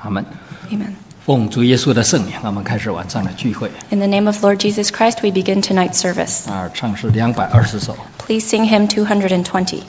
阿们。 Amen. 奉主耶稣的圣名，我们开始晚上的聚会。 In the name of Lord Jesus Christ, we begin tonight's service. 唱诗220首。 Please sing hymn 220.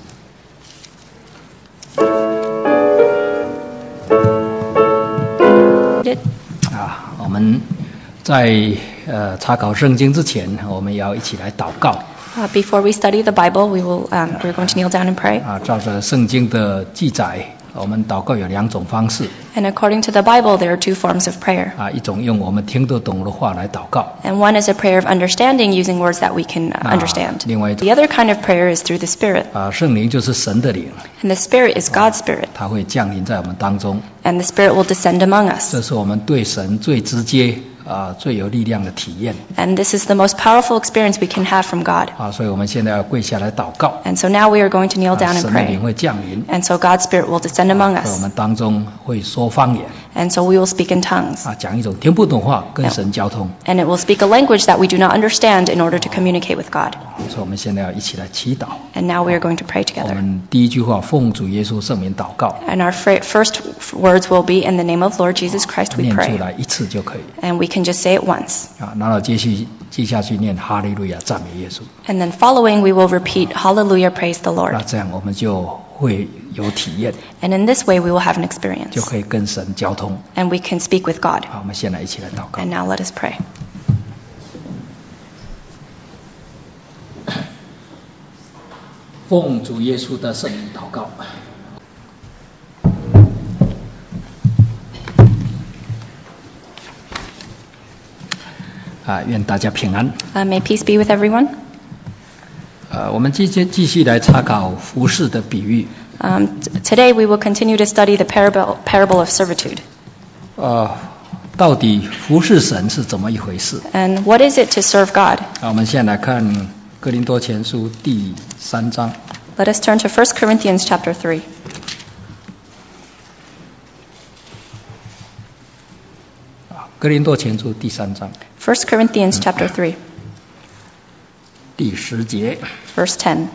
我们在查考圣经之前，我们要一起来祷告。 Before we study the Bible, we're going to kneel down and pray. 照着圣经的记载，我们祷告有2种方式。 And according to the Bible, there are 2 forms of prayer. 一种用我们听得懂的话来祷告。 And one is a prayer of understanding using words that we can understand. 另外一种 The other kind of prayer is through the Spirit. 圣灵就是神的灵， And the Spirit is God's Spirit. 它会降临在我们当中。 And the Spirit will descend among us. 这是我们对神最直接最有力量的体验。 And this is the most powerful experience we can have from God. 所以我们现在要跪下来祷告。 And so now we are going to kneel down and 神的灵 pray. 会降临。 And so God's Spirit will descend among 在我 us. 们当中会说方言。 And so we will speak in tongues. 讲一种听不懂话，跟神交通。 And it will speak a language that we do not understand in order to communicate with God. 所以我们现在要一起来祈祷。 And now we are going to pray 我 together. 们第一句话奉主耶稣圣名祷告。 And our first words will be, in the name of Lord Jesus Christ we 念出 pray. 来一次就可以。 And we can just say it once. 然后接下去念哈利路亚赞美耶稣。 And then following, we will repeat, Hallelujah, praise the Lord. 这样我们就会有体验。 And in this way, we will have an 就 experience. 可以跟神交通。 And we can speak with God. 我们现在一起来祷告。 And now let us pray. 奉主耶稣的圣名祷告。愿大家平安。 May peace be with everyone. 我们继续来查考服事的比喻。 Today we will continue to study the parable of servitude. 到底服事神是怎么一回事？ And what is it to serve God? 我们现在来看哥林多前书第3章。 Let us turn to 1 Corinthians chapter 3. 哥林多前书第3章。 1 Corinthians chapter 3, 第10节。 verse 10.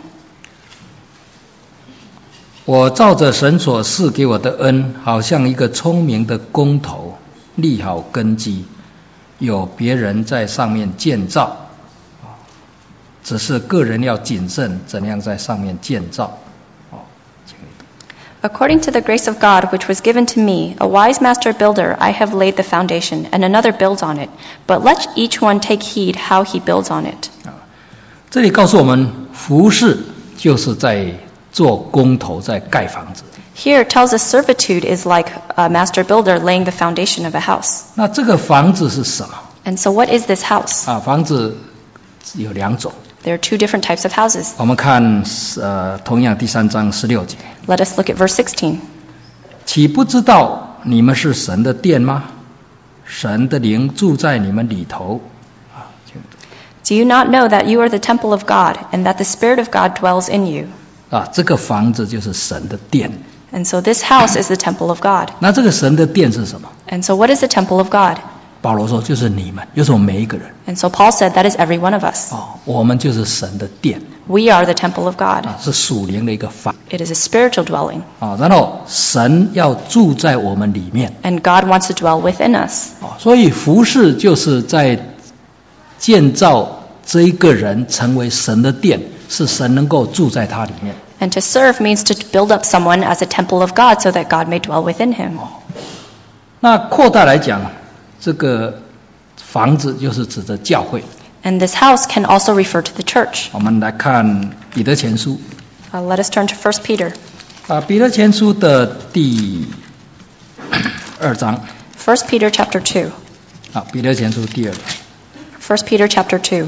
我照着神所赐给我的恩，好像一个聪明的工头，立好根基，有别人在上面建造，只是个人要谨慎，怎样在上面建造。 According to the grace of God which was given to me, a wise master builder, I have laid the foundation, and another builds on it. But let each one take heed how he builds on it. 这里告诉我们，服事就是在做工头，在盖房子。 Here it tells us servitude is like a master builder laying the foundation of a house. 那这个房子是什么？ And so what is this house? 房子有2种。 There are 2 different types of houses. 我们看同样第3章16节。 Let us look at verse 16. 岂不知道你们是神的殿吗？神的灵住在你们里头。 Do you not know that you are the temple of God, and that the Spirit of God dwells in you? 这个房子就是神的殿。 And so this house is the temple of God. 那这个神的殿是什么？ And so what is the temple of God? 保罗说就是你们，就是我们每一个人。 And so Paul said that is every one of us. 我们就是神的殿。 We are the temple of God. 是属灵的一个房。 It is a spiritual dwelling. 然后神要住在我们里面。 And God wants to dwell within us. 所以服事就是在建造这一个人成为神的殿，是神能够住在他里面。 And to serve means to build up someone as a temple of God so that God may dwell within him. 那扩大来讲，这个房子就是指的教会。 And this house can also refer to the church. 我们来看彼得前书。 Let us turn to 1 Peter. 彼得前书的第2章。 1 Peter chapter 2. 彼得前书第2章。 1 Peter chapter 2.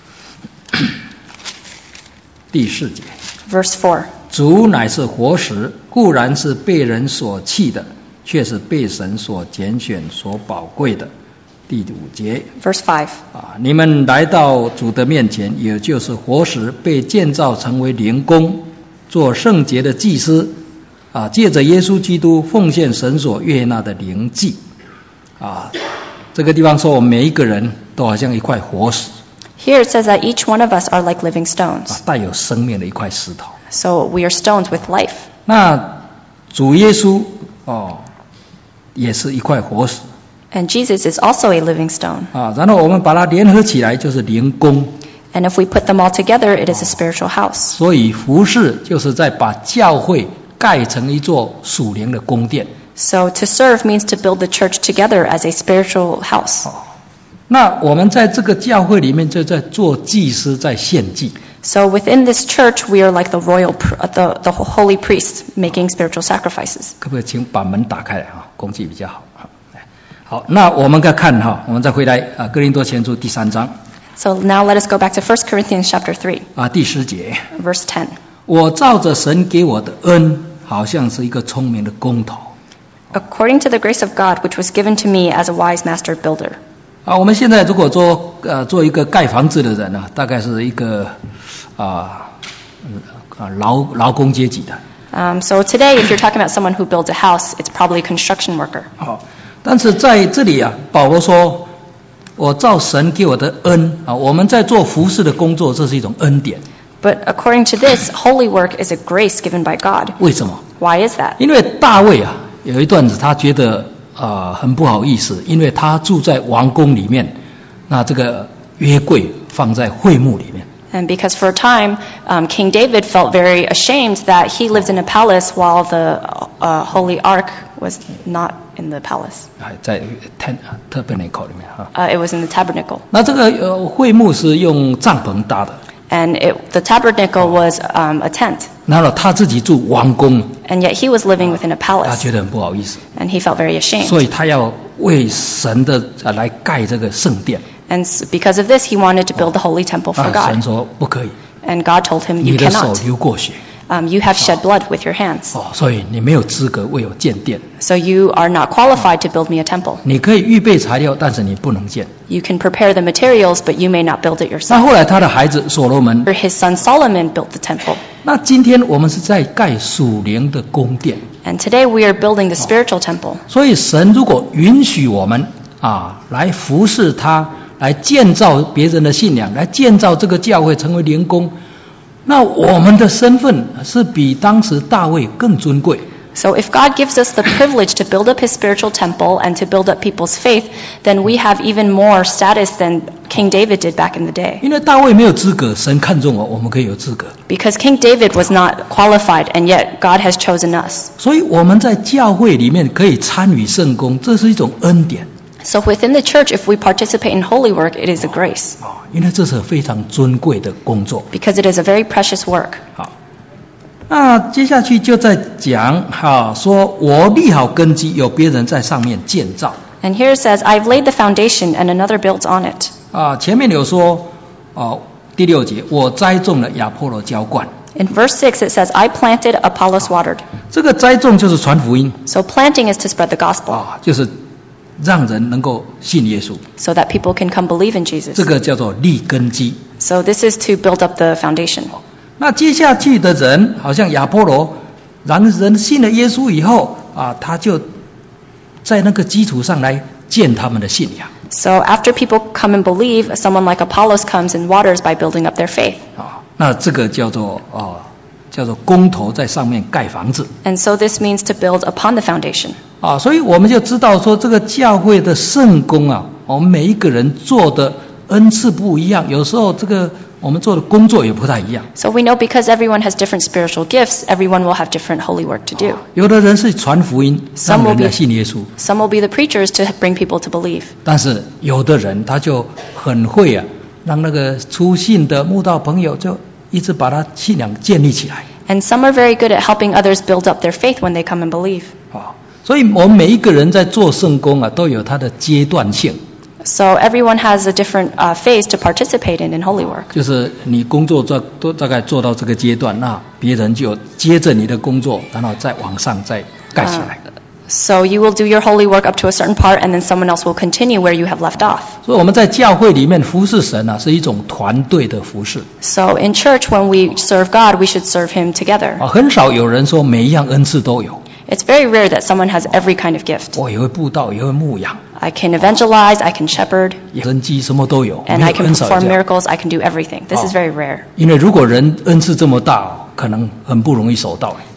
第4节。 Verse 4. 主乃是活石，固然是被人所弃的，却是被神所拣选、所宝贵的。第5节。 Verse 5. 你们来到主的面前，也就是活石，被建造成为灵宫，做圣洁的祭司，借着耶稣基督奉献神所悦纳的灵祭。这个地方说我们每一个人都好像一块活石。 Here it says that each one of us are like living stones. 带有生命的一块石头。 So we are stones with life. 那主耶稣也是一块活石 And Jesus is also a living stone. 啊。然后我们把它联合起来就是灵宫。 And if we put them all together, it is a spiritual house. 所以服事就是在把教会盖成一座属灵的宫殿。 So to serve means to build the church together as a spiritual house. 那我们在这个教会里面就在做祭司，在献祭。 So within this church, we are like the the holy priests making spiritual sacrifices. 可不可以请把门打开来啊？空气比较好。好，那我们再看哈，我们再回来哥林多前书第3章。 So now let us go back to 1 Corinthians chapter 3. 第10节。 Verse 10. 我照着神给我的恩，好像是一个聪明的工头。 According to the grace of God, which was given to me as a wise master builder. 我们现在如果做一个盖房子的人呢，大概是一个劳工阶级的。 So today, if you're talking about someone who builds a house, it's probably a construction worker. 但是在这里保罗说，我照神给我的恩我们在做服事的工作，这是一种恩典。 But according to this, holy work is a grace given by God. 为什么？ Why is that? 因为大卫有一段子，他觉得很不好意思，因为他住在王宫里面，那这个约柜放在会幕里面。 And because for a time, King David felt very ashamed that he lived in a palace while the Holy Ark was not in the palace. 在 tabernacle 里面 It was in the tabernacle. 那这个会幕是用帐篷搭的。 And the tabernacle was a tent. 然后他自己住王宫， And yet he was living within a 他 palace. 觉得很不好意思， And he felt very ashamed. 所以他要为神的来盖这个圣殿。 And because of this, he wanted to build the holy temple for 神 God. 说不可以， And God told him, 你 you 的手 cannot. 流过血 You have shed blood with your hands. 所以你没有资格为我建殿。 So you are not qualified to build me a temple. 你可以预备材料，但是你不能建。 You can prepare the materials, but you may not build it 那 yourself. 后来他的孩子所罗门， His son Solomon built the temple. 那今天我们是在盖属灵的宫殿。 And today we are building the spiritual temple. 所以神如果允许我们来服侍他，来建造别人的信仰，来建造这个教会成为灵宫，那我们的身份是比当时大卫更尊贵。 So if God gives us the privilege to build up his spiritual temple and to build up people's faith, then we have even more status than King David did back in the day. 因为大卫没有资格，神看中我们可以有资格。 Because King David was not qualified, and yet God has chosen us. 所以我们在教会里面可以参与圣工，这是一种恩典。 So within the church, if we participate in holy work, it is a grace. 因为这是非常尊贵的工作。 Because it is a very precious work. 好，那接下去就在讲说我立好根基，有别人在上面建造。 And here it says, I've laid the foundation and another builds on it. 前面有说第6节，我栽种了，亚波罗浇灌。 In verse 6, it says, I planted, Apollos watered. 这个栽种就是传福音 So planting is to spread the gospel, 就是让人能够信耶稣， so that people can come believe in Jesus. 这个叫做立根基。 So this is to build up the foundation. 那接下去的人，好像亚波罗，让人信了耶稣以后他就在那个基础上来建他们的信仰。 So after people come and believe, someone like Apollos comes and waters by building up their faith. 那这个叫做工头在上面盖房子。 And so this means to build upon the foundation. 所以我们就知道说，这个教会的圣工我们每一个人做的恩赐不一样，有时候这个我们做的工作也不太一样。 So we know because everyone has different spiritual gifts, everyone will have different holy work to do. 有的人是传福音，让人来信耶稣； Some will be the preachers to bring people to believe. 但是有的人他就很会让那个初信的慕道朋友就一直把他信仰建立起来。 And some are very good at helping others build up their faith when they come and believe. 所以我们每一个人在做圣工都有他的阶段性。 So everyone has a different phase to participate in holy work. 就是你工作都大概做到这个阶段，那别人就接着你的工作，然后再往上再盖起来。 So you will do your holy work up to a certain part, and then someone else will continue where you have left off. 所以我们在教会里面服侍神是一种团队的服侍。 So in church, when we serve God, we should serve Him together. 很少有人说每一样恩赐都有。 It's very rare that someone has every kind of gift. 我也会布道，也会牧养， I can evangelize, I can shepherd, 神迹什么都有， and 没 I 有 can 很少有 perform 这样。 miracles, I can do everything. This is very rare. 因为如果人恩赐这么大，可能很不容易守到。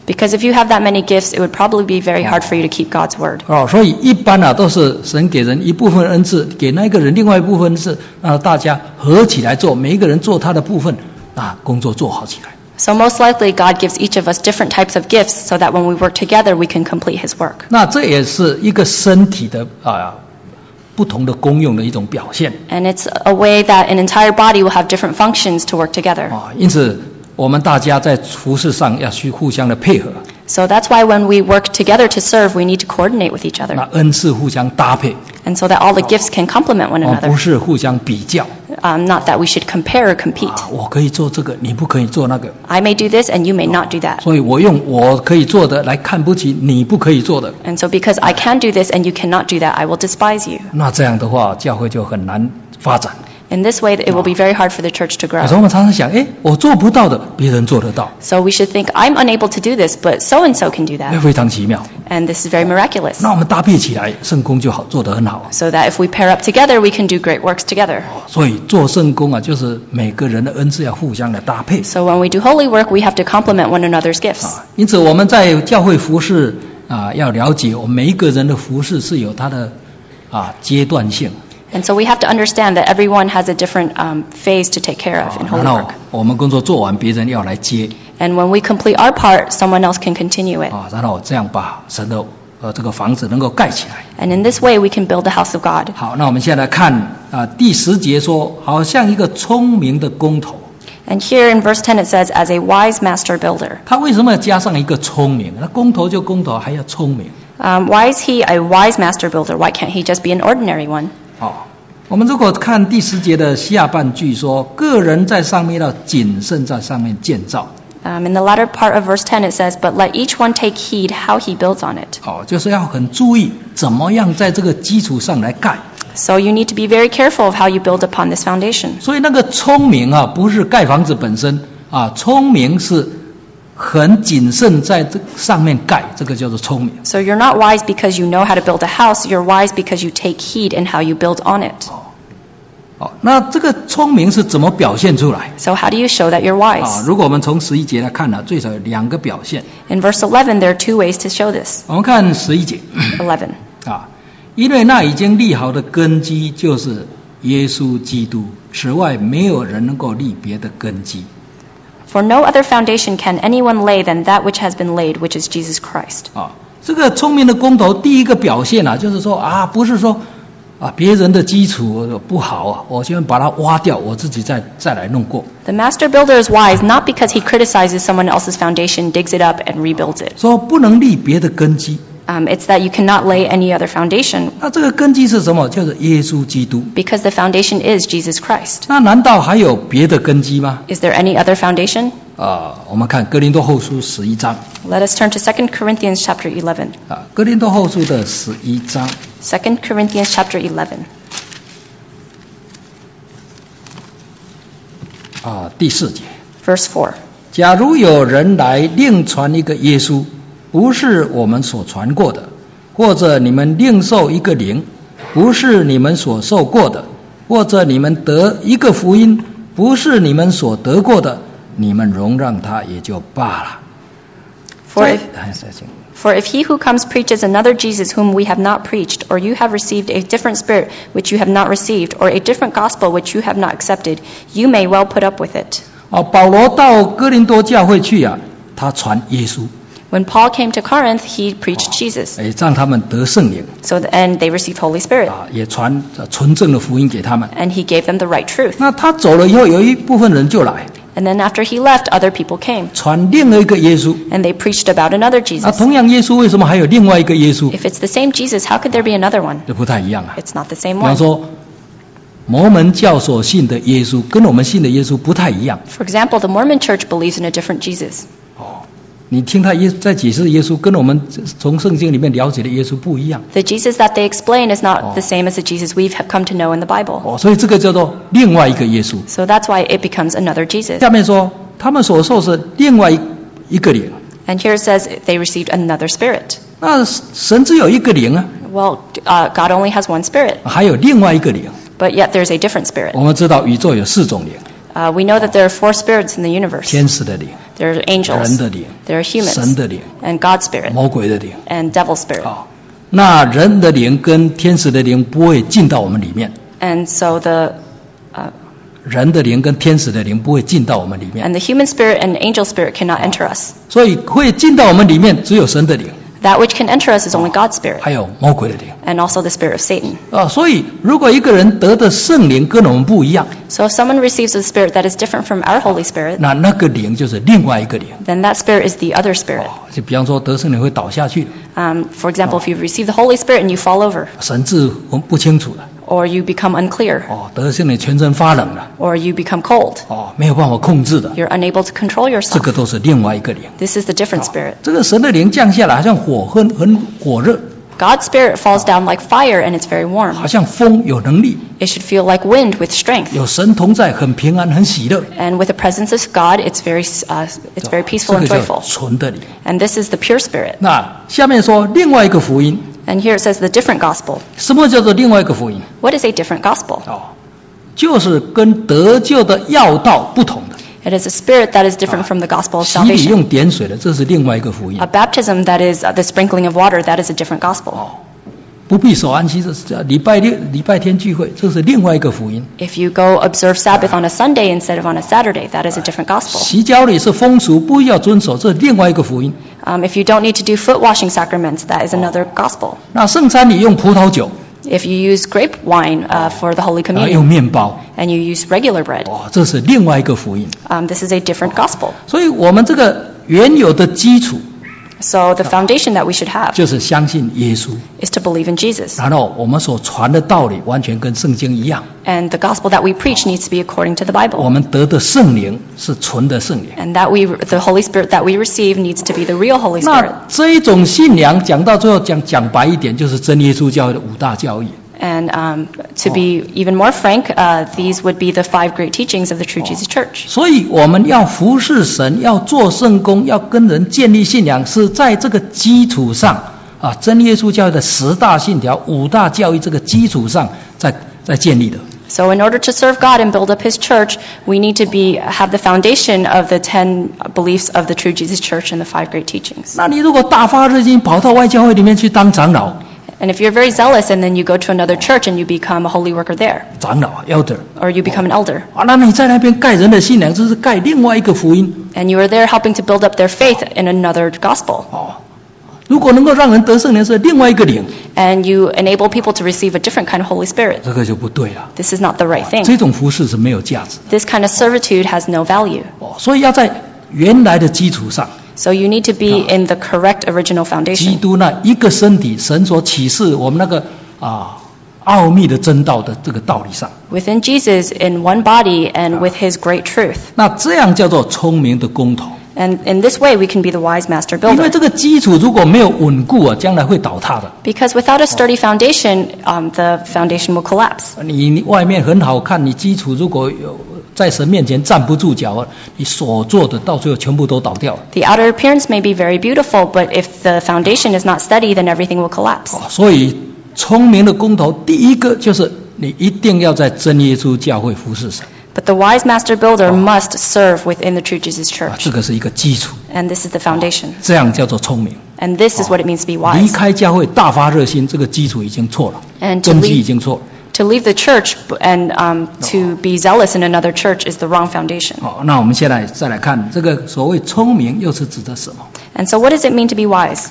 Because if you have that many gifts, it would probably be very hard for you to keep God's word. 所以一般都是神给人一部分恩赐，给那个人另外一部分是大家合起来做，每一个人做他的部分，工作做好起来。 So most likely God gives each of us different types of gifts so that when we work together, we can complete His work. 那这也是一个身体的不同的功用的一种表现。 And it's a way that an entire body will have different functions to work together. 因此我们大家在服事上要去互相的配合。 So that's why when we work together to serve, we need to coordinate with each other. 那恩赐互相搭配。 And so that all the gifts can complement one another. 不是互相比较。 Not that we should compare or compete. 我可以做这个，你不可以做那个。 I may do this and you may not do that. 所以我用我可以做的来看不起你不可以做的。 And so because I can do this and you cannot do that, I will despise you. 那这样的话，教会就很难发展。 In this way, it will be very hard for the church to grow. 我们常常想，我做不到的，别人做得到。 So we should think, I'm unable to do this, but so and so can do that. 非常奇妙。 And this is very miraculous. 那我们搭配起来，圣工就好做得很好。 So that if we pair up together, we can do great works together. 所以做圣工就是每个人的恩赐要互相的搭配。 So when we do holy work, we have to complement one another's gifts. 因此我们在教会服事要了解，我们每一个人的服事是有它的阶段性。 And so we have to understand that everyone has a different phase to take care of in holy work. 我们工作做完，别人要来接。 And when we complete our part, someone else can continue it. 然后这样把神的这个房子能够盖起来。 And in this way, we can build the house of God. 好，那我们现在来看第10节说，好像一个聪明的工头。 And here in verse 10 it says, as a wise master builder. 他为什么要加上一个聪明？那工头就工头，还要聪明。 Why is he a wise master builder? Why can't he just be an ordinary one? 我们如果看第10节的下半句说，个人在上面要谨慎在上面建造。 In the latter part of verse 10 it says, but let each one take heed how he builds on it. 就是要很注意怎么样在这个基础上来盖。 So you need to be very careful of how you build upon this foundation. 所以那个聪明不是盖房子本身聪明是很谨慎在这上面盖，这个叫做聪明。 So you're not wise because you know how to build a house, you're wise because you take heed in how you build on it. 那这个聪明是怎么表现出来？ So how do you show that you're wise? 如果我们从11节来看最少有2个表现。 In verse 11 there are 2 ways to show this. 我们看11节。 11. 因为那已经立好的根基就是耶稣基督，此外没有人能够立别的根基。 For no other foundation can anyone lay than that which has been laid, which is Jesus Christ. 这个聪明的工头第一个表现就是说不是说别人的基础不好我先把它挖掉，我自己再来弄过。 The master builder is wise not because he criticizes someone else's foundation, digs it up and rebuilds it. 说不能立别的根基。 It's that you cannot lay any other foundation. 那这个根基是什么？就是耶稣基督。 Because the foundation is Jesus Christ. 那难道还有别的根基吗？ Is there any other foundation? 我们看哥林多后书11章。 Let us turn to 2 Corinthians chapter 11. 哥林多后书的11章。 2 Corinthians chapter 11. 第4节。 Verse 4. 假如有人来另传一个耶稣，不是我们所传过的，或者你们另受一个灵，不是你们所受过的，或者你们得一个福音，不是你们所得过的，你们容让他也就罢了。 For if he who comes preaches another Jesus whom we have not preached, or you have received a different spirit which you have not received, or a different gospel which you have not accepted, you may well put up with it. 保罗到哥林多教会去他传耶稣。 When Paul came to Corinth, he preached Jesus. 让他们得圣灵。 And they received Holy Spirit. 也传纯正的福音给他们。 And he gave them the right truth. 那他走了以后，有一部分人就来。 And then after he left, other people came. 传另外一个耶稣。 And they preached about another Jesus. 同样耶稣为什么还有另外一个耶稣？ If it's the same Jesus, how could there be another one? 就不太一样 It's not the same one. 比方说，摩门教所信的耶稣跟我们信的耶稣不太一样。 For example, the Mormon Church believes in a different Jesus. 你听他在解释耶稣，跟我们从圣经里面了解的耶稣不一样。 The Jesus that they explain is not the same as the Jesus we've come to know in the Bible. 所以这个叫做另外一个耶稣。 So that's why it becomes another Jesus. 下面说，他们所受是另外一个灵。 And here it says they received another spirit. 那神只有一个灵 Well, God only has one spirit. 还有另外一个灵。 But yet there's a different spirit. 我们知道宇宙有4种灵。 We know that there are 4 spirits in the universe. 天使的灵、 There are angels, 人的灵、 there are humans, 神的灵、 and God's spirit, 魔鬼的灵。 and devil spirit. 那人的灵跟天使的灵不会进到我们里面， And so the 人的灵跟天使的灵不会进到我们里面， and the human spirit and angel spirit cannot enter us. 所以会进到我们里面只有神的灵， That which can enter us is only God's spirit, 还有魔鬼的灵。 and also the spirit of Satan. 所以如果一个人得的圣灵跟我们不一样， So if someone receives a spirit that is different from our Holy Spirit, 那个灵就是另外一个灵。 then that spirit is the other spirit. 就比方说得圣灵会倒下去， For example, if you receive the Holy Spirit and you fall over, 神志不清楚了， or you become unclear, 得圣灵全身发冷了， or you become cold, 没有办法控制的， you're unable to control 这 yourself. 个都是另外一个灵。 This is the different spirit. 这个神的灵降下来，好像火很火热， God's spirit falls down like fire and it's very warm. 好像风有能力， It should feel like wind with strength. 有神同在，很平安，很喜乐。 And with the presence of God, it's very peaceful 这 and 个叫 joyful. 纯的灵。 And this is the pure spirit. 那下面说另外一个福音， And here it says the different gospel. 什么叫做另外一个福音？ What is a different gospel? 就是跟得救的要道不同的。 It is a spirit that is different from the gospel of 洗礼 salvation. 用点水的，这是另外一个福音 A。baptism that is the sprinkling of water, that is a different gospel. 不必守安息日，礼拜天聚会，这是另外一个福音。 If you go observe Sabbath on a Sunday instead of on a Saturday, that is a different gospel. 洗脚礼是风俗，不要遵守，这是另外一个福音。 If you don't need to do foot washing sacraments, that is another gospel. 那圣餐礼用葡萄酒， If you use grape wine for the Holy 然后用 Communion 面包， and you use regular bread, 这是另外一个福音。 this is a different gospel. 所以我们这个原有的基础 So the foundation that we should have 就是相信耶稣， is to believe in Jesus. 然后我们所传的道理完全跟圣经一样。 And the gospel that we preach needs to be according to the 我 Bible. 们得的圣灵是纯的圣灵。 And that the Holy Spirit that we receive needs to be the real Holy Spirit. 那这一种信仰讲到最后讲白一点，就是真耶稣教会的5大教义。 And to be even more frank, these would be the 5 great teachings of the True Jesus Church. 所以我们要服侍神，要做圣工，要跟人建立信仰，是在这个基础上真耶稣教会的10大信条、5大教义这个基础上在建立的。 So in order to serve God and build up His church, we need to have the foundation of the 10 beliefs of the True Jesus Church and the 5 great teachings. 那你如果大发热心跑到外教会里面去当长老， And if you're very zealous and then you go to another church and you become a holy worker there, 长老 elder， or you become an elder, 那你在那边盖人的信仰，这是盖另外一个福音。 and you are there helping to build up their faith in another gospel, 如果能够让人得圣灵，是另外一个灵， and you enable people to receive a different kind of Holy Spirit, 这个就不对了。 this is not the right thing. 这种服事是没有价值的。 This kind of servitude has no value. 所以要在原来的基础上， So you need to be in the correct original 基 foundation. 督那一个身体，神所启示我们那个奥秘的真道的这个道理上， Within Jesus, in one body, and with His great truth. 那这样叫做聪明的工头。 And in this way, we can be the wise master 因为 builder. 这个基础如果没有稳固将来会倒塌的。 Because without a sturdy foundation, the foundation will collapse. 你外面很好看，你基础如果有在神面前站不住脚，你所做的到最后全部都倒掉了。 The outer appearance may be very beautiful, but if the foundation is not steady, then everything will collapse. 所以聪明的工头，第一个就是你一定要在真耶稣教会服侍神。 But the wise master builder must serve within the True Jesus Church. 这个是一个基础， And this is the foundation. 这样叫做聪明。 And this is what it means to be 离 wise. 开教会大发热心，这个基础已经错了， And to 根基已 leave, 经错了。 to leave the church and to be zealous in another church is the wrong foundation. 好，那我们现在再来看这个所谓聪明又是指的什么？ And so what does it mean to be wise?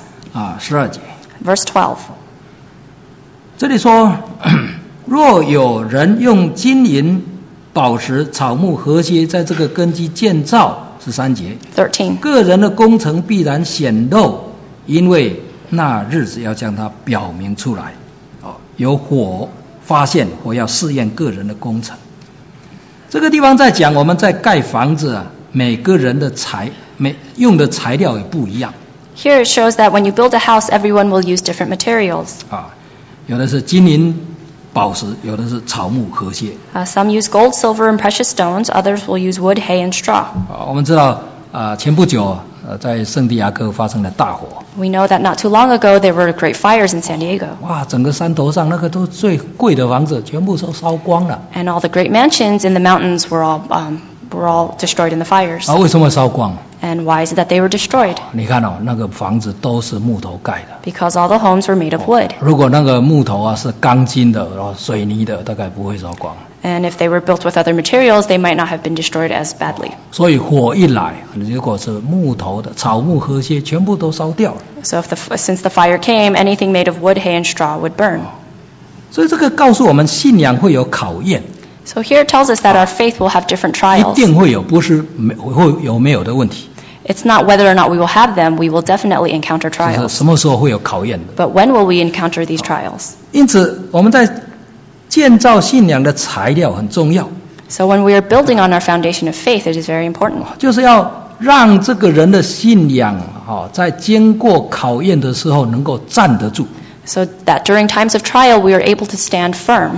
12节， Verse 12. 这里说，若有人用金银、宝石、草木、禾秸在这个根基建造，13节， 13. 个人的工程必然显露，因为那日子要将它表明出来。有火发现，火要试验个人的工程。这个地方在讲我们在盖房子每个人的用的材料也不一样。 Here it shows that when you build a house, everyone will use different materials. 有的是金银宝石，有的是草木禾秸。 Some use gold, silver, and precious stones. Others will use wood, hay, and straw. 我们知道前不久在圣地亚哥发生了大火， We know that not too long ago there were great fires in San Diego, 哇，整个山头上那个都最贵的房子全部都烧光了。 and all the great mansions in the mountains were all destroyed in the fires. 为什么烧光？ And why is it that they were destroyed? 你看那个房子都是木头盖的。 Because all the homes were made of wood. 如果那个木头是钢筋的，然后水泥的，大概不会烧光。 And if they were built with other materials, they might not have been destroyed as badly. 所以火一来，如果是木头的、草木禾秸，全部都烧掉了。 So since the fire came, anything made of wood, hay, and straw would burn. 所以这个告诉我们，信仰会有考验。 So here it tells us that our faith will have different 一 trials. 定会有，不是会有没有的问题。 It's not whether or not we will have them, we will definitely encounter 就是 trials. 什么时候会有考验的？ But when will we encounter these trials? 因此，我们在建造信仰的材料很重要， So when we are building on our foundation of faith, it is very important. 就是要让这个人的信仰在经过考验的时候能够站得住。 So that during times of trial, we are able to stand firm.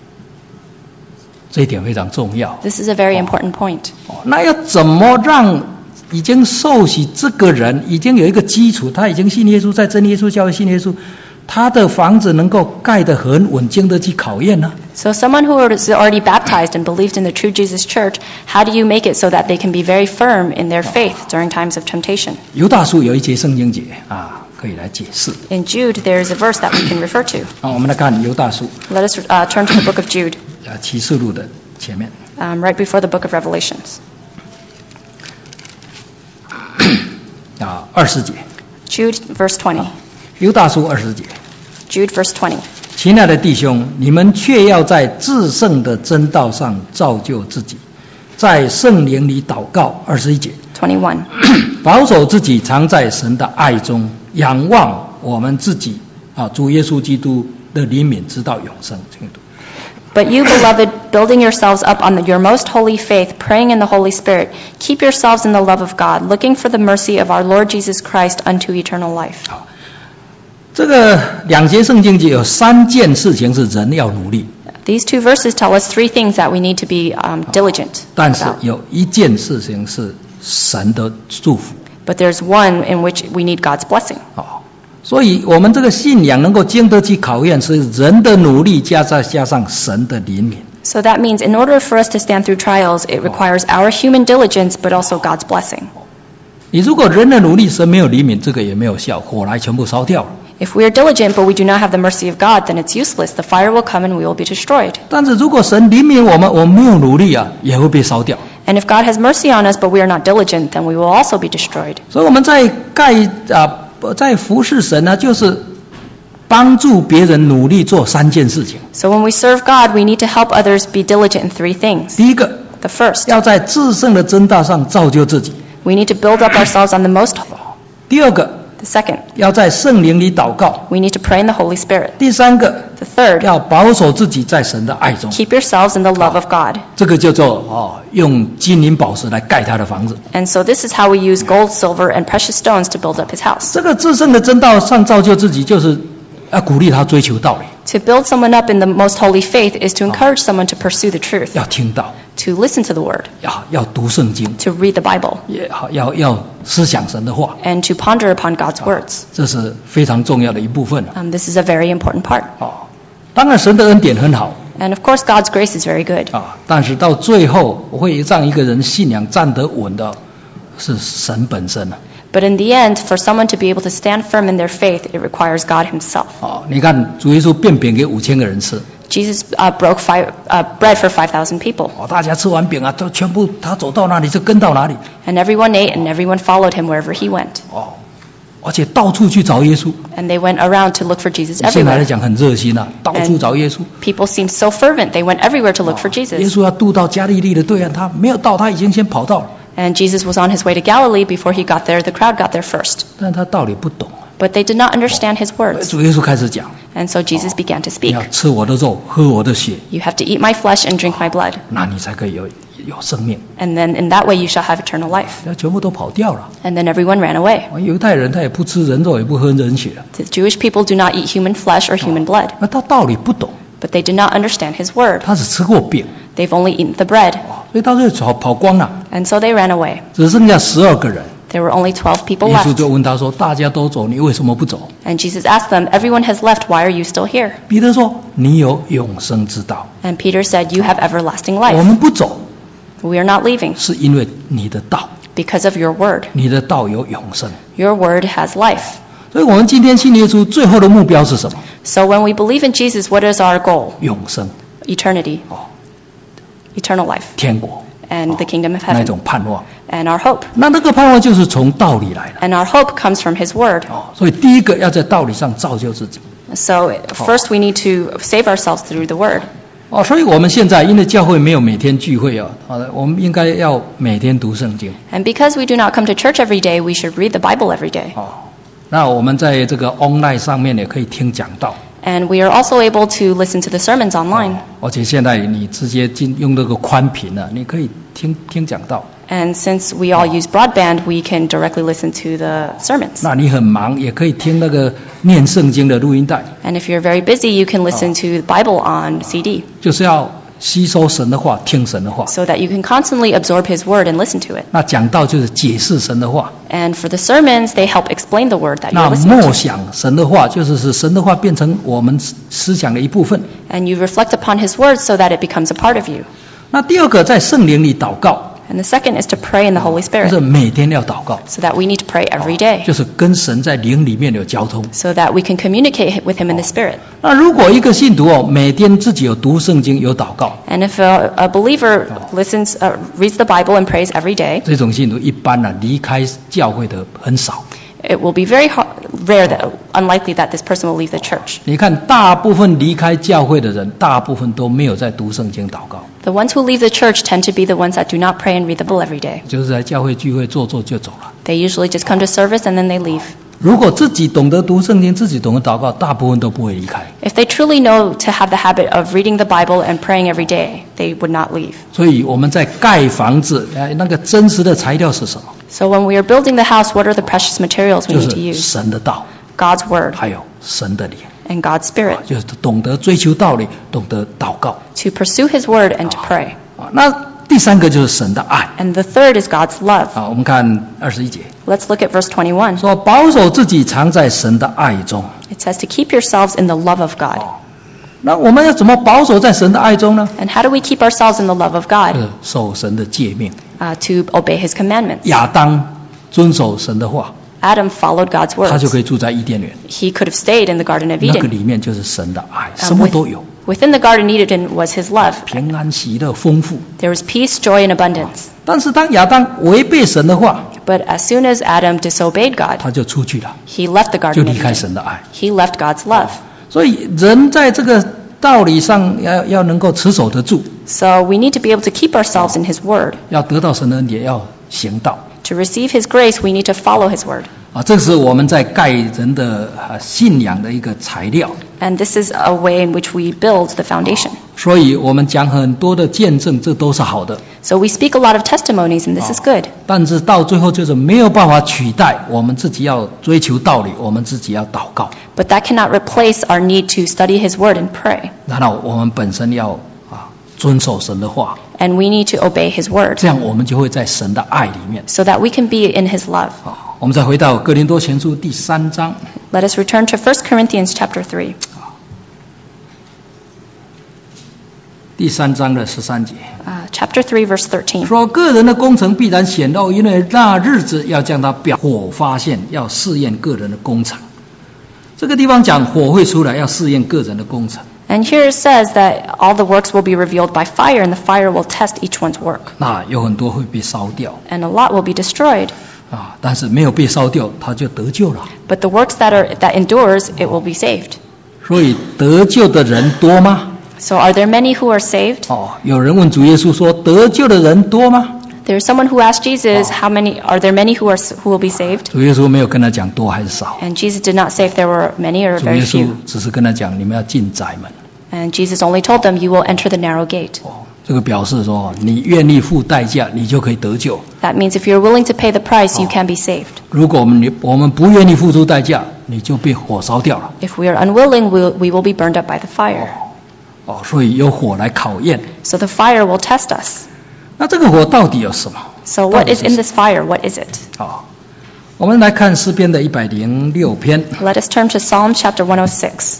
这一点非常重要。 This is a very important point. 那要怎么让已经受洗这个人已经有一个基础，他已经信耶稣，在真耶稣教会信耶稣，他的房子能够盖得很稳，经得起考验呢？ So someone who is already baptized and believed in the true Jesus Church, how do you make it so that they can be very firm in their faith during times of temptation? 犹大书有一节圣经节可以来解释。 In Jude, there is a verse that we can refer to. 我们来看犹大书 Let us turn to the book of Jude, 启示录的前面 right before the book of Revelations. 20节， Jude, verse 20. 犹大书20节。 Jude, verse 20. 亲爱的弟兄，你们却要在至圣的真道上造就自己，在圣灵里祷告。21节， 21. 保守自己常在神的爱中，仰望我们自己主耶稣基督的怜悯，直到永生。 But you, beloved, building yourselves up on your most holy faith, praying in the Holy Spirit, keep yourselves in the love of God, looking for the mercy of our Lord Jesus Christ unto eternal life. 这个两节圣经节有3件事情是人要努力， These two verses tell us three things that we need to be diligent 但是 about. 有一件事情是神的祝福。 But there's one in which we need God's blessing. 所以我们这个信仰能够经得起考验，是人的努力加上神的怜悯。 So that means in order for us to stand through trials, it requires our human diligence, but also God's blessing. 你如果人的努力，神没有怜悯，这个也没有效，火来全部烧掉了。 If we are diligent, but we do not have the mercy of God, then it's useless. The fire will come and we will be destroyed. 但是如果神怜悯我们，我们没有努力也会被烧掉。 And if God has mercy on us, but we are not diligent, then we will also be destroyed. 所以我们在服侍神呢，就是帮助别人努力做3件事情。 So when we serve God, we need to help others be diligent in three things. 第一个， The first, 要在至圣的真道上造就自己； we need to build up ourselves on the most. 第二个， The second, 要在圣灵里祷告； we need to pray in the Holy Spirit. 第三个， The third, 要保守自己在神的爱中。 keep yourselves in the love of God. 这个叫做用金银宝石来盖他的房子。 And so this is how we use gold, silver, and precious stones to build up his house. 这个至圣的真道上造就自己，就是要鼓励他追求道理， To build someone up in the most holy faith is to encourage someone to pursue the truth, 要听道， to listen to the word, 要读圣经， to read the Bible, 也好要思想神的话， and to ponder upon God's words. 这是非常重要的一部分。 This is a very important part. 当然神的恩典很好 And of course, God's grace is very good. 但是到最后会让一个人信仰站得稳的，是神本身。 But in the end, for someone to be able to stand firm in their faith, it requires God himself. 你看主耶稣变饼给5000个人吃， Jesus broke bread for 5,000 people. 大家吃完饼都全部他走到哪里就跟到哪里， And everyone ate and everyone followed him wherever he went. 而且到处去找耶稣。 And they went around to look for Jesus 现在来 everywhere. 讲很热心到处找耶稣。 People seemed so fervent, they went everywhere to look for 耶 Jesus. 稣要渡到加利利的对岸，他没有到，他已经先跑到了， And Jesus was on his way to Galilee. Before he got there, the crowd got there first. 但他道理不懂。 But they did not understand his words. 主耶稣开始讲， And so Jesus began to 你 speak. 要吃我的肉，喝我的血， You have to eat my flesh and drink my blood. 那你才可以有生命。 And then in that way you shall have eternal life. 那全部都跑掉了。 And then everyone ran away. 犹太人他也不吃人肉，也不喝人血， The Jewish people do not eat human flesh or human blood. 那他道理不懂， But they did not understand his word. 他只吃过饼， They've only eaten the bread. 所以到最后跑光了， And so they ran away. 只剩下12个人。 There were only 12 people 耶稣 left. 就问他说：“大家都走，你为什么不走 And Jesus asked them, "Everyone has left. Why are you still here?"？” 彼得说：“你有永生之道， And Peter said, "You have everlasting 我 life. 们不走， We are not leaving 是因为你的道， because of your word. 你的道有永生。 Your word has life." 所以我们今天信耶稣最后的目标是什么？ So when we believe in Jesus, what is our goal? 永生， Eternity, 哦， eternal life, 天国， and the kingdom of 那 heaven, 种盼望。 and our hope. 那个盼望就是从道理来的。 And our hope comes from His word. 哦，所以第一个要在道理上造就自己。 So first we need to save ourselves through the word. 哦，所以我们现在因为教会没有每天聚会啊，我们应该要每天读圣经。 And because we do not come to church every day, we should read the Bible every day. 哦，那我们在这个 online 上面也可以听讲道。 And we are also able to listen to the sermons online. 而且现在你直接用那个宽频啊，你可以听讲道。 And since we all use broadband, we can directly listen to the sermons. 那你很忙，也可以听那个念圣经的录音带， And if you're very busy, you can listen to the Bible on CD 就是要吸收神的话，听神的话。 so that you can constantly absorb His word and listen to it. 那讲道就是解释神的话， And for the sermons, they help explain the word that 那 you're listening 默 to. 想神的话，就是使神的话变成我们思想的一部分。 And you reflect upon His word so that it becomes a part of you. 那第二个，在圣灵里祷告， And the second is to pray in the Holy 就 Spirit 是每天要祷告， so that we need to pray every day 就是跟神在灵里面有交通。 so that we can communicate with Him in the Spirit. 那如果一个信徒哦，每天自己有读圣经、有祷告， And if a believer reads the Bible and prays every day, 这种信徒一般呢、离开教会的很少。 it will be very rare, unlikely that this person will leave the church. 你看，大部分离开教会的人，大部分都没有在读圣经、祷告， The ones who leave the church tend to be the ones that do not pray and read the Bible every day. 就是在教会聚会做就走了。 They usually just come to service and then they leave. 如果自己懂得读圣经，自己懂得祷告，大部分都不会离开。 If they truly know to have the habit of reading the Bible and praying every day, they would not leave. 所以我们在盖房子，那个真实的材料是什么？ So when we are building the house, what are the precious materials we 就 need to 是 use? 神的道， God's word 还有神的灵， and God's spirit. 就是懂得追求道理，懂得祷告。 To pursue His word and to pray. 那第三个就是神的爱 And the third is God's love. 啊。我们看21节， Let's look at verse 21. 说保守自己常在神的爱中。 It says to keep yourselves in the love of God. 那我们要怎么保守在神的爱中呢？ And how do we keep ourselves in the love of God? 守神的诫命。 To obey His commandments. 亚当遵守神的话， Adam followed God's 他就 words. 可以住在伊甸园， He could have stayed in the Garden of 那个 Eden. 里面就是神的爱，什么都有， Within the Garden of Eden was His love. 平安、喜乐、丰富。 There was peace, joy, and abundance. 但是当亚当违背神的话， But as soon as Adam disobeyed God, 他就出去了， he left the 就 Garden 离 of 开 Eden. 神的爱。 He left God's love. 所以人在这个道理上要能够持守得住， So we need to be able to keep ourselves in His word. 要得到神的恩典，要行道 To receive His grace, we need to follow His word. 啊。这是我们在盖人的信仰的一个材料。 And this is a way in which we build the foundation. 所以我们讲很多的见证，这都是好的。 So we speak a lot of testimonies, and this is good. 但是到最后就是没有办法取代我们自己要追求道理，我们自己要祷告。 But that cannot replace our need to study His word and pray. 然后我们本身要遵守神的话， And we need to obey His word 这样我们就会在神的爱里面。 so that we can be in His love. 我们再回到哥林多前书第3章， Let us return to 1 Corinthians chapter 3. 第3章的13节， Chapter 3, verse 13. 说个人的工程必然显露，因为那日子要将它表火发现，要试验个人的工程。这个地方讲火会出来，要试验个人的工程。 And here it says that all the works will be revealed by fire, and the fire will test each one's work. 那有很多会被烧掉 And a lot will be destroyed. 啊，但是没有被烧掉，他就得救了。 But the works that endures, it will be saved. 所以得救的人多吗？ So are there many who are saved? 哦，有人问主耶稣说：“得救的人多吗 There's someone who asked Jesus, are there many who will be saved?？” 主耶稣没有跟他讲多还是少， And Jesus did not say if there were many or 主 very 耶稣 few. 只是跟他讲：“你们要进窄门。 And Jesus only told them, you will enter the narrow gate. ” 哦，这个表示说，你愿意付代价，你就可以得救。 That means if you're willing to pay the price, you can be saved. 如果我们不愿意付出代价，你就被火烧掉了。 If we are unwilling, we will be burned up by the fire. 哦，所以有火来考验。 So the fire will test us. 那这个火到底有什么？ So what is in this fire? What is it? 哦， 我们来看诗篇的106篇。 Let us turn to Psalm chapter 106.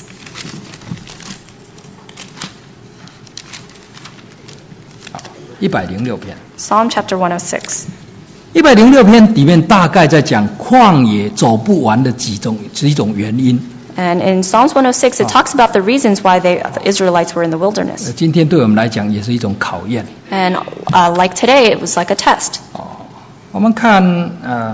106篇。 Psalm chapter 106. 106篇里面大概在讲旷野走不完的几种原因。 And in Psalms 106, it talks about the reasons why the Israelites were in the wilderness. 今天对我们来讲也是一种考验。 And like today, it was like a test. 我们看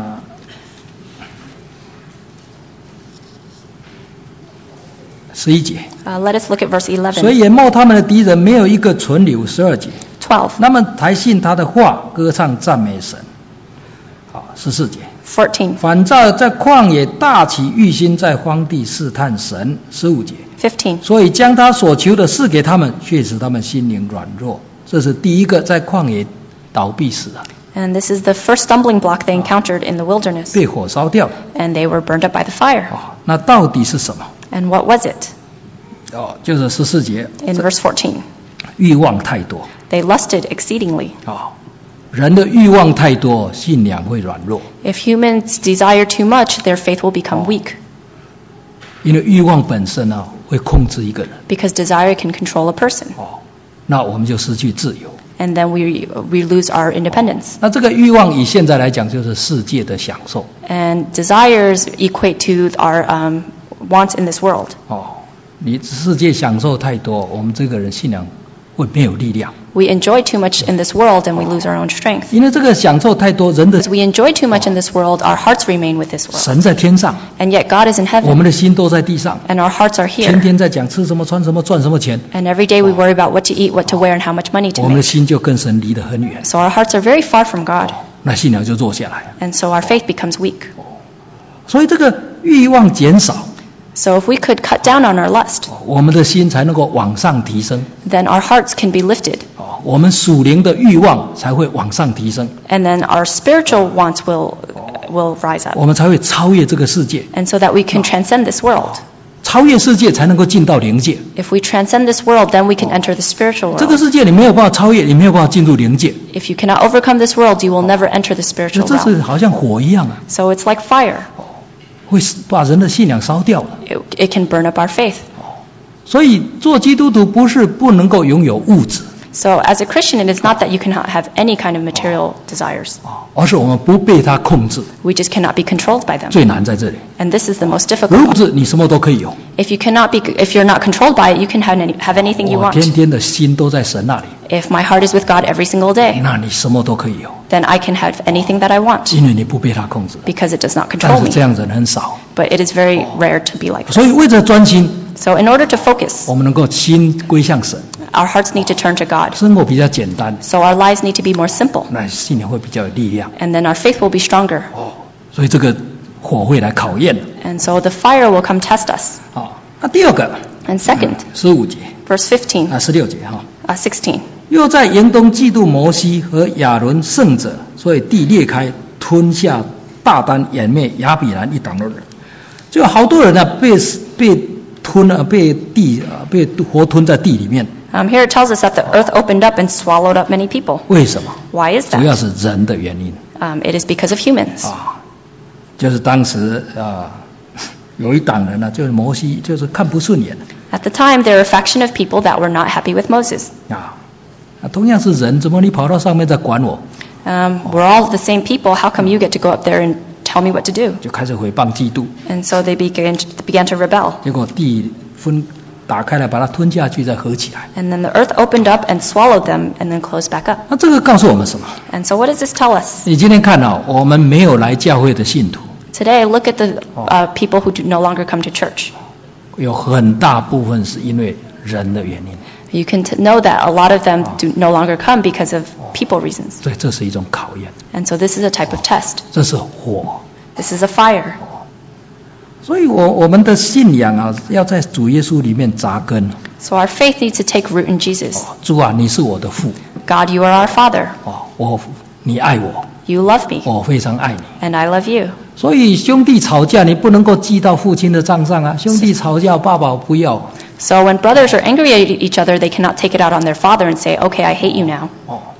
11节。 Let us look at verse 所以 11. 眼目他们的敌人没有一个存留。12节。 12. 他们才信他的话，歌唱赞美神。好，14节。 14. 反照在旷野大起欲心，在荒地试探神。15节。 15. 所以将他所求的赐给他们，却使他们心灵软弱。这是第一个在旷野倒闭死了， And this is the first stumbling block they encountered in the wilderness. 被火烧掉了。 And they were burned up by the fire. 那到底是什么？ And what was it? 就是14节， In verse 14. 欲望太多。 They lusted exceedingly. 人的欲望太多，信仰会软弱。 If humans desire too much, their faith will become weak. 因为欲望本身会控制一个人。 Because desire can control a person. 那我们就失去自由。 And then we lose our independence. 那这个欲望以现在来讲，就是世界的享受。 And desires equate to our wants in this world. 你世界享受太多，我们这个人信仰会没有力量。 We enjoy too much in this world and we lose our own strength. 因为这个享受太多，人的 As we enjoy too much in this world, our hearts remain with this world. 神在天上， And yet God is in 我 heaven. 们的心都在地上， And our hearts are 天 here. 天在讲吃什么、穿什么、赚什么钱， And every day we worry about what to eat, what to wear, and how much money 我 to 们的 make. 心就跟神离得很远， So our hearts are very far from God. 那信仰就弱下来。 And so our faith becomes weak. 所以这个欲望减少， So if we could cut down on our lust, 我们的心才能够往上提升， then our hearts can be lifted. 我们属灵的欲望才会往上提升， And then our spiritual wants will rise up. 我们才会超越这个世界， And so that we can transcend this world. 超越世界才能够进到灵界。 If we transcend this world, then we can enter the spiritual 这个 world. 世界你没有办法超越，你没有办法进入灵界， If you cannot overcome this world, you will never enter the spiritual 这是 realm. 好像火一样啊， So it's like fire. 会把人的信仰烧掉了。 It can burn up our faith. 所以做基督徒不是不能够拥有物质， So as a Christian, it is not that you cannot have any kind of material desires. 而是我们不被它控制， We just cannot be controlled by them. 最难在这里。 And this is the most 如 difficult. 果是你什么都可以有， If you're not controlled by it, you can have anything you 我 want. 天天的心都在神那里， If my heart is with God every single day, 那你什么都可以有， then I can have anything that I want 因为你不被它控制。 because it does not 但 control 是 me. 这样人很少， But it is very rare to be like 所以 this. 为着专心， So in order to focus, 我们能够心归向神， our hearts need to turn to God. 生活比较简单， So our lives need to be more simple. 那信仰会比较有力量。 And then our faith will be stronger. 所以这个火会来考验。 And so the fire will come test us. 那第二个 And second, 15节 verse 15, 16节 16. 又在严冬嫉妒摩西和亚伦圣者，所以地裂开，吞下大丹掩灭亚比兰一党的人，就有好多人被吞了，被活吞在地里面。 Here it tells us that the earth opened up and swallowed up many people. 为什么？ Why is 主要 that? 是人的原因。 It is because of humans. 就是当时有一党人呢，就是摩西，就是看不顺眼。 At the time, there were a faction of people that were not happy with Moses. 同样是人，怎么你跑到上面再管我？ We're all the same people. How come you get to go up there and tell me what to do? 就开始诽谤嫉妒， And so they began to rebel. 结果地打开来，把它吞下去，再合起来。 And then the earth opened up and swallowed them and then closed back up. 那这个告诉我们什么？ And so what does this tell us? 你今天看我们没有来教会的信徒， Today, look at the people who no longer come to church. 有很大部分是因为人的原因， You can know that a lot of them do no longer come because of people reasons. 所以这是一种考验， And so this is a type of test. 这是火。 This is a fire. 所以我们的信仰要在主耶稣里面扎根。 So our faith needs to take root in Jesus. 主啊，你是我的父， God, you are our Father. 你爱我， You love me, 我非常爱你。 and I love you. 所以兄弟吵架，你不能够记到父亲的账上啊！兄弟吵架，爸爸不要。 So when brothers are angry at each other, they cannot take it out on their father and say, okay, I hate you now.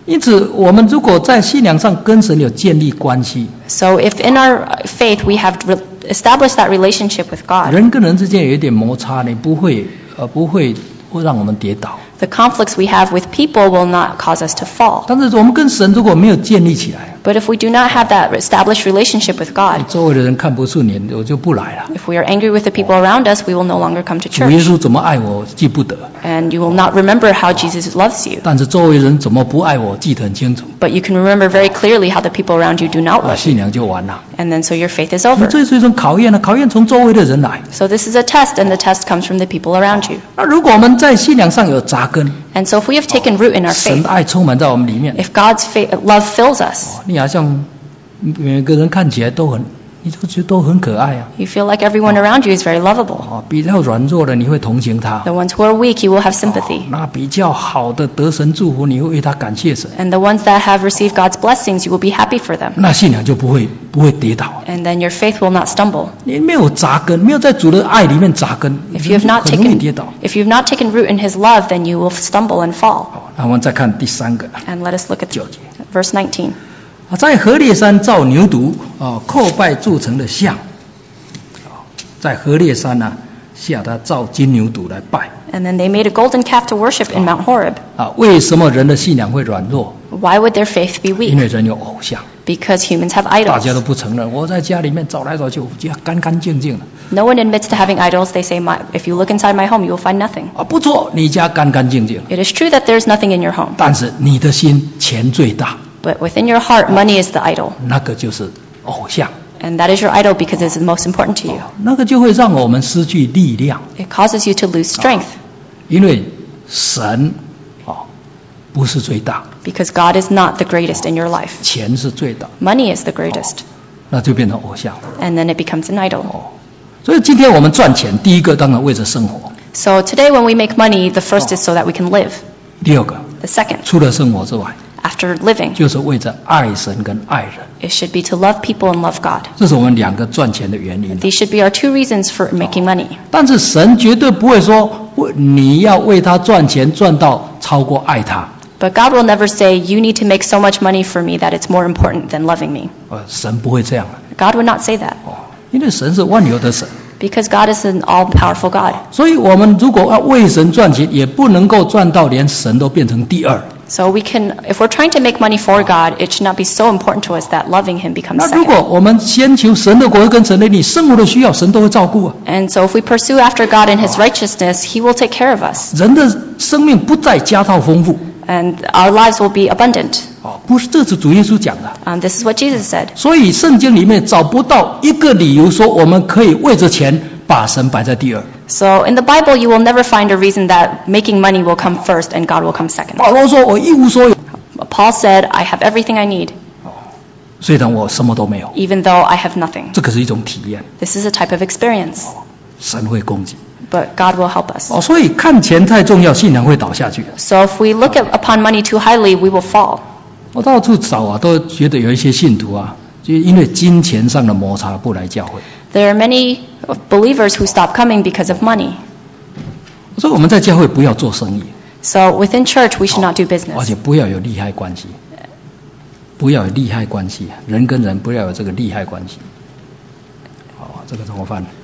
因此，我们如果在信仰上跟神有建立关系， So if in our faith we have established that relationship with God, 人跟人之间有一点摩擦，你不会会让我们跌倒。 the conflicts we have with people will not cause us to fall. 但是我们跟神如果没有建立起来， But if we do not have that established relationship with God, 周围的人看不顺眼，我就不来了。 if we are angry with the people around us, we will no longer come to 主耶 church. 稣怎么爱我记不得， And you will not remember how Jesus loves you. 但是周围人怎么不爱我记得很清楚， But you can remember very clearly how the people around you do not love you. 信仰就完了。 And then so your faith is over. 这是一种考验呢，考验从周围的人来。 So this is a test, and the test comes from the people around you. 那如果我们在信仰上有扎根， And so if we have taken root in our 神 faith, 的爱充满在我们里面， if God's love fills us, 你好像每个人看起来都很，你都觉得都很可爱啊。 you feel like everyone around you is very lovable. 比较软弱的你会同情他， The ones who are weak, you will have sympathy. 那比较好的得神祝福，你会为他感谢神， And the ones that have received God's blessings, you will be happy for them. 那信仰就不会跌倒。 And then your faith will not stumble. 你没有扎根，没有在主的爱里面扎根， If you have not 很容易跌倒。 taken root in His love, then you will stumble and fall. 那我们再看第三个 And let us look at 9节。 verse 19. 在何烈山造牛犊，叩拜铸成的像，在何烈山呢下他造金牛犊来拜。 And then they made a golden calf to worship in Mount Horeb. 为什么人的信仰会软弱？ Why would their faith be 因 weak? 为人有偶像， Because humans have 大家都 idols. 不承认。我在家里面找来找去，家干干净净的。 No one admits to having idols. They say, if you look inside my home, you will find nothing. 不错，你家干干净净， It is true that there is nothing in your home. 但是你的心钱最大， But within your heart, money is the idol. 那个就是偶像， And that is your idol because it is the most important to you. 那个就会让我们失去力量， It causes you to lose strength 因为神不是最大， because God is not the greatest in your life. 钱是最大， Money is the greatest. 那就变成偶像。 And then it becomes an idol. 所以今天我们赚钱，第一个当然为着生活， So today when we make money, the first is so that we can live. 第二个 The second, 除了生活之外， after living, 就是为着爱神跟爱人， it should be to love people and love God. 这是我们两个赚钱的原因。 These should be our two reasons for making money. 但是神绝对不会说你要为他赚钱赚到超过爱他， But God will never say, you need to make so much money for me that it's more important than loving me. 神不会这样的， God would not say that 因为神是万有的神。 because God is an all-powerful God. 所以我们如果要为神赚钱，也不能够赚到连神都变成第二。 So we can, if we're trying to make money for God, it should not be so important to us that loving Him becomes 那如 second. 果我们先求神的国跟神的义，生活的需要神都会照顾啊。 And so if we pursue after God and His righteousness, He will take care of us. 人的生命不再加套丰富， And our lives will be abundant. 不是，这是主耶稣讲的。 This is what Jesus said. 所以圣经里面找不到一个理由说我们可以为着钱把神摆在第二。 So in the Bible, you will never find a reason that making money will come first and God will come second. 保罗说：“我一无所有， Paul said, I have everything I need, 虽然我什么都没有。 even though I have nothing. ” 这个是一种体验， This is a type of experience, 神会供给。 but God will help us. 所以看钱太重要，信仰会倒下去。 So if we look upon money too highly, we will fall. 我到处找都觉得有一些信徒就因为金钱上的摩擦不来教会。 There are many believers who stop coming because of money. 所以我们在教会不要做生意， So within church, we should not do 而 business. 且不要有利害关系，不要有利害关系，人跟人不要有这个利害关系。这个怎么办？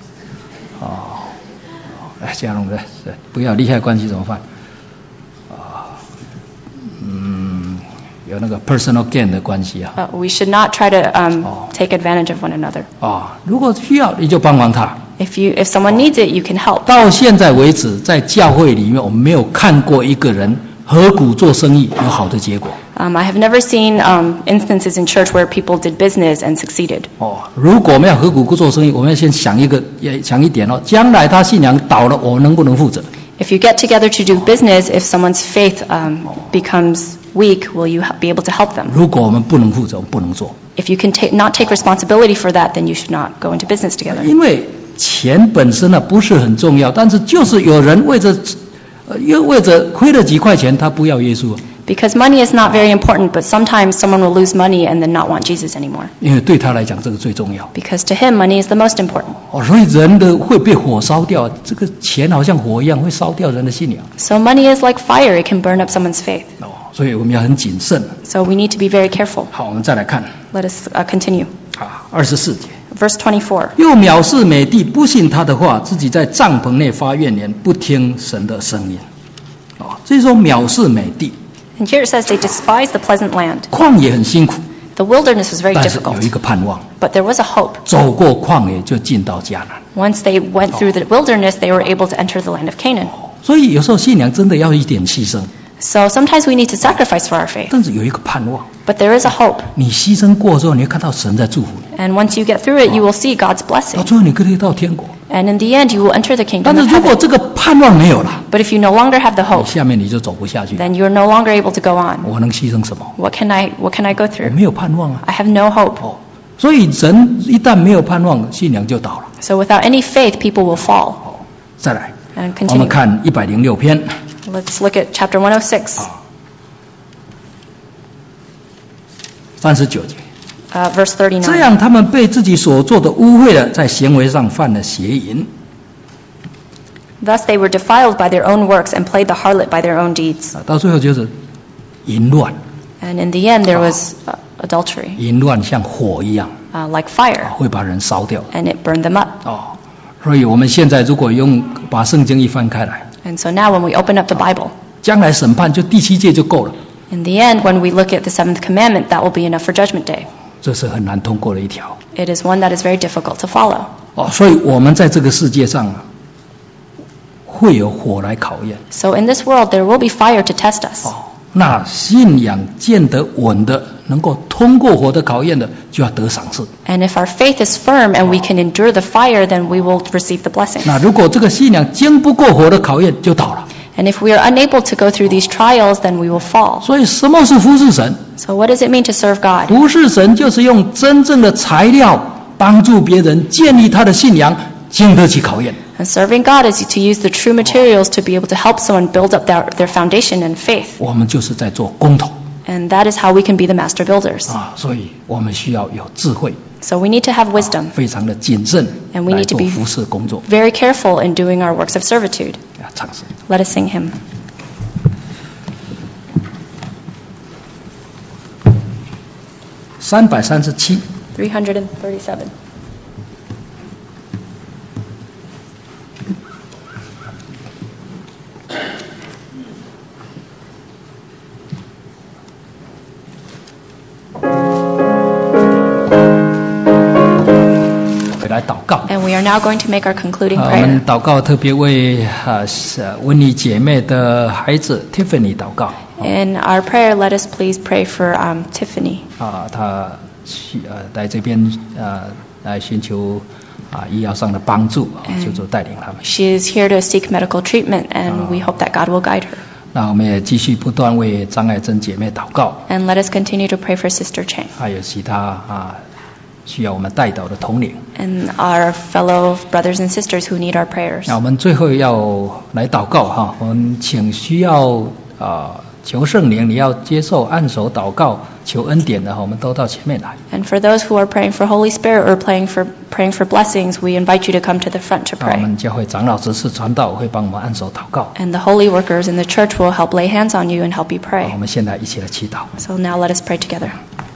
这样弄的，不要有利害关系怎么办？有那个 personal gain 的关系 We should not try to take advantage of one another. 如果需要你就帮忙他。 If someone needs it, you can help. 到现在为止，在教会里面，我们没有看过一个人合股做生意有好的结果。 I have never seen instances in church where people did business and succeeded. 如果我们要合股做生意，我们要先想一点将来他信仰倒了，我能不能负责？ If you get together to do business, if someone's faith becomes weak, will you be able to help them? 如果我们不能负责，我们不能做。 If you can not take responsibility for that, then you should not go into business together. 因为钱本身不是很重要，但是就是有人为着亏了几块钱，他不要耶稣。 Because money is not very important, but sometimes someone will lose money and then not want Jesus anymore. 因为对他来讲，这个最重要。 Because to him, money is the most important. 所以人会被火烧掉，这个钱好像火一样，会烧掉人的信仰。 So money is like fire; it can burn up someone's faith. 所以我们要很谨慎。 So we need to be very careful. 好，我们再来看 Let us continue. 24节。 Verse 24. 又藐视美地，不信他的话，自己在帐篷内发怨言，不听神的声音。所以说藐视美地。 And here it says they despise the pleasant land. 旷野很辛苦， The wilderness was very 但是有 difficult. 一个盼望， But there was a hope. 走过旷野就进到迦南。 Once they went through the wilderness, they were able to enter the land of Canaan. 所以有时候信仰真的要一点牺牲， So sometimes we need to sacrifice for our faith. 但是有一个盼望， But there is a hope. 你牺牲过之后，你会看到神在祝福你， And once you get through it, you will see God's 到 blessing. 最后你可以到天国。 And in the end, you will enter the kingdom 但是 of 如果 heaven. 这个盼望没有了， But if you no longer have the 你 hope, 下面你就走不下去。 then you are no longer able to go on. 我能牺牲什么？ What can I go 我 through? 没有盼望啊。 I have no hope. 所以人一旦没有盼望，信仰就倒了。 So without any faith, people will fall. 再来， And 我们 continue. 看106篇。 Let's look at chapter 106, 39节， verse 39. 这样他们被自己所做的污秽了，在行为上犯了邪淫。 Thus they were defiled by their own works and played the harlot by their own deeds. 到最后就是淫乱， And in the end, there was adultery, 淫乱像火一样， like fire, 会把人烧掉。 and it burned them up. 所以我们现在如果把圣经一翻开来， And so now when we open up the Bible, 将来审判就第7诫就够了， in the end, when we look at the seventh commandment, that will be enough for Judgment Day. 这是很难通过的一条。 It is one that is very difficult to follow. 所以我们在这个世界上会有火来考验。 So in this world, there will be fire to test us. 那信仰见得稳的，能够通过火的考验的，就要得赏赐。 And if our faith is firm and we can endure the fire, then we will receive the blessing. 那如果这个信仰经不过火的考验，就倒了。 And if we are unable to go through these trials, then we will fall. 所以什么是服侍神？ So what does it mean to serve God? 服侍神就是用真正的材料帮助别人建立他的信仰，经得起考验。 And serving God is to use the true materials to be able to help someone build up their foundation and faith. 我们就是在做工头 And that is how we can be the master builders. 所以我们需要有智慧， So we need to have wisdom, 非常的谨慎 And we 来 need to 做 be 服侍工作。 very careful in doing our works of servitude. 唱诗 Let us sing hymn. 337。 337. And we are now going to make our concluding 我 prayer. 们祷告，特别为温妮姐妹的孩子 Tiffany 祷告。 In our prayer, let us please pray for Tiffany. 她来这边来寻求医药上的帮助，求主带领他们。 She is here to seek medical treatment, and we hope that God will guide her. 那我们也继续不断为张爱珍姐妹祷告， And let us continue to pray for Sister Chang 还有其他需要我们代祷的同龄。 and our fellow brothers and sisters who need our prayers. 那我们最后要来祷告我们请需要求圣灵，你要接受按手祷告求恩典的我们都到前面来。 And for those who are praying for Holy Spirit or praying for blessings, we invite you to come to the front to 那我 pray. 们教会长老执事传道会帮我们按手祷告。 And the holy workers in the church will help lay hands on you and help you 我 pray. 们现在一起来祈祷。 So now let us pray together.